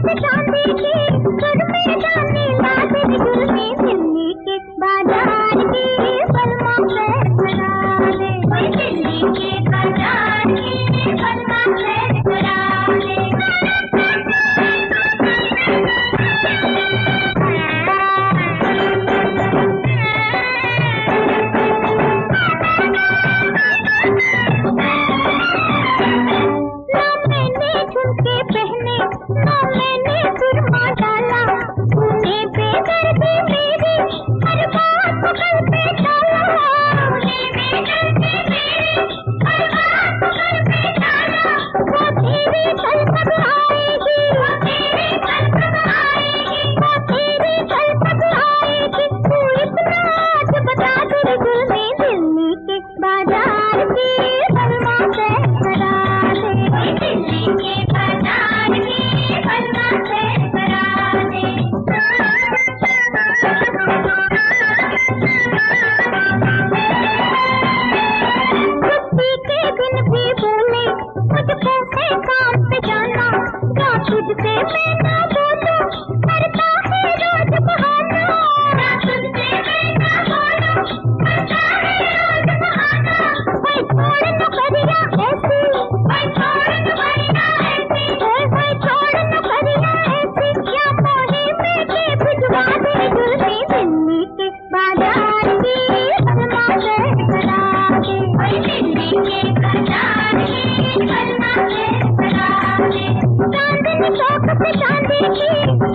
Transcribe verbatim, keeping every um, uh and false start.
से चांदी की सुर में जाने ला तेरी दिल में दिल्ली के बाजार की सलमा सैर करा दे, दिल्ली के बाजार की सलमा सैर करा दे। चांदनी चौक पे चांदी की